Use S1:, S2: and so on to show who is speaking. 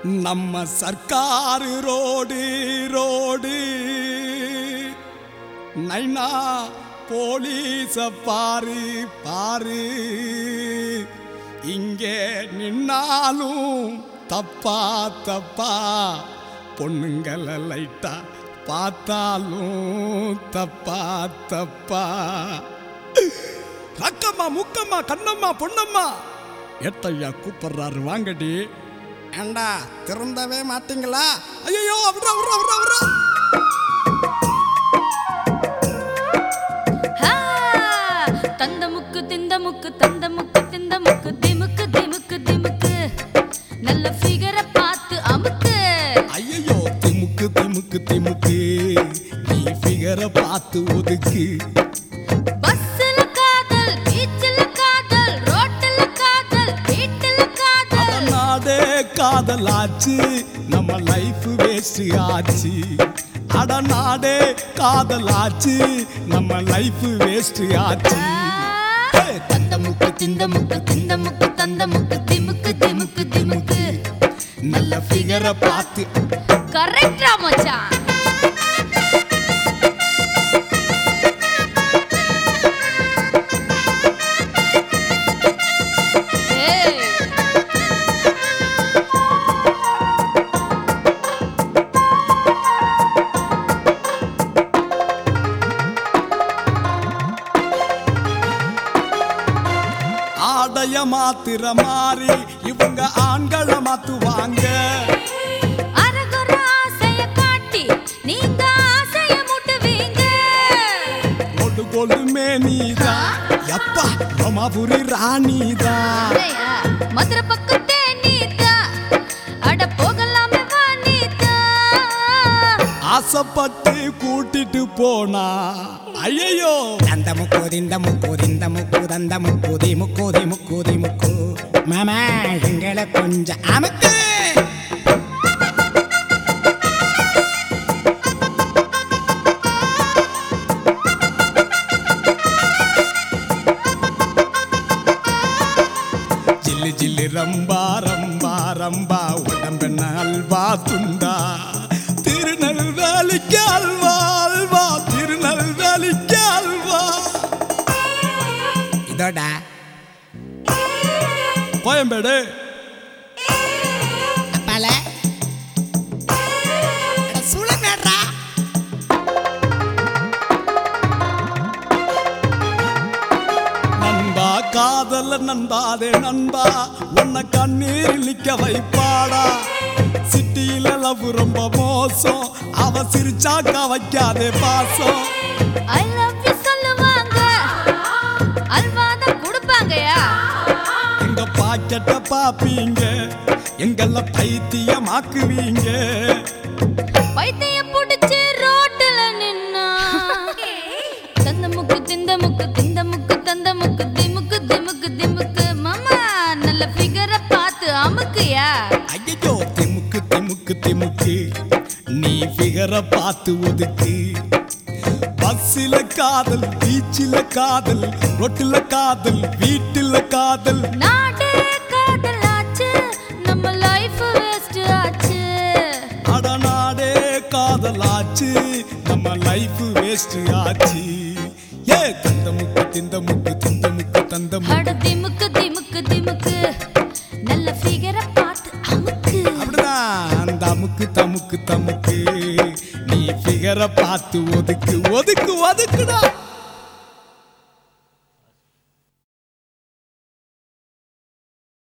S1: நம்ம சர்க்காரு road road நைனா போலீஸ பாரு பாரு இங்கே நின்னாலும் தப்பா தப்பா பொண்ணுங்கள லைட்டா பார்த்தாலும் தப்பா தப்பா ரக்கம்மா முக்கம்மா கண்ணம்மா பொண்ணம்மா எட்டையா கூப்பிடுறாரு வாங்கடி. ஏண்டா திருந்தவே மாட்டீங்களா? ஐயோ அவரா அவரா அவரா அவரா
S2: தந்த முக்கு திந்த முக்கு தந்த முக்கு திந்த முக்கு திமுக்கு திமுக்கு திமுக்கு நல்ல ஃபிகரை பார்த்து அமுக்கு.
S1: ஐயோ திமுக்கு திமுக்கு திமுக்கு நீ ஃபிகரை பார்த்து ஒதுக்கு.
S2: பஸ்ல காதல் பீச்ல காதல் ரோட்ல காதல் வீட்ல காதல்
S1: நாடே காதலாச்சு நம்ம லைஃப் வேஸ்ட் ஆச்சு. அட நாடே காதலாச்சு நம்ம லைஃப் வேஸ்ட் ஆச்சு.
S2: தந்த முக்கு திந்த முக்கு திந்த முக்கு தந்த முக்கு திமுக்கு திமுக்கு திமுக்கு
S1: நல்ல ஃபிகரை பார்த்து.
S2: கரெக்டா மச்சான்.
S1: ஆடைய மாத்திர மாறி இவங்க ஆண்களை மாத்துவாங்க.
S2: அரகுற ஆசைய காட்டி நீங்க ஆசைய முட்டுவீங்க.
S1: கொடு கொடுமே நீதான் எப்பா ரோமாபுரி ராணிதான்.
S2: மதுரை பக்கத்தே நீதான் அட போகலாமே வா நீதான்.
S1: ஆசைப்பட்டு கூட்டிட்டு போனா ஐயோ
S3: அந்த முக்கூதி இந்த முக்கூதி இந்த முக்கூதி அந்த முக்கூதி முக்கூதி முக்கூதி முக்கு மாமா எங்களை கொஞ்சம் அமுக்கு.
S1: ஜில்லு ஜில்லு ரம்பா ரம்பா ரம்பா உடம்பென்ன அல்வா துண்டா. திருநெல்வேலிக்கு அல்வா அல்வா திருநெல்வேலிக்கு அல்வா.
S3: இதோடா
S1: கோயம்பேடு
S3: அப்பால சுழமேடுறா.
S1: நண்பா காதல நண்பாதே நண்பா உன்னை கண்ணீர் இழிக்க வைப்பாடா. சிட்டியில லவ் ரொம்ப மோசம் அவ சிரிச்சாக்கா வைக்காதே பாசம்.
S2: ஐ லவ் யூ சொல்லுவாங்க அல்வாத குடுப்பாங்கயா.
S1: எங்க பாக்கெட்ட பாப்பீங்க எங்கள பைத்தியமாக்குவீங்க.
S2: பைத்தியம் புடிச்சு ரோட்ல நின்னா தந்த முக்கு திந்த முக்கு திந்த முக்கு தந்த முக்கு திமுக்கு திமுக்கு திமுக்கு மாமா நல்ல ஃபிகரை பார்த்து அமுக்குயா.
S1: ஐயோ திமுக்கு திமுக்கு திமுக்கு நீ ஃபிகரை பார்த்து ஒதுக்கு. பஸ்ஸில காதல் பீச்சில காதல் ரொட்டில காதல் வீட்டில காதல்.
S2: நாடே காதலாச்சு நம்ம லைஃப் வேஸ்ட் ஆச்சு.
S1: அட நாடே காதலாச்சு நம்ம லைஃப் வேஸ்ட் ஆச்சு. ஏ தந்த முக்கு திந்த முக்கு திந்த முக்கு தந்த
S2: அட திமுக்கு திமுக்கு திமுக்கு நல்ல ஃபிகரை பார்த்து அமுக்கு.
S1: அப்படிதான் அந்த அமுக்கு தமுக்கு தமுக்கு நீ ஃபிகரை பார்த்து ஒதுக்கு ஒதுக்கு ஒதுக்குடா.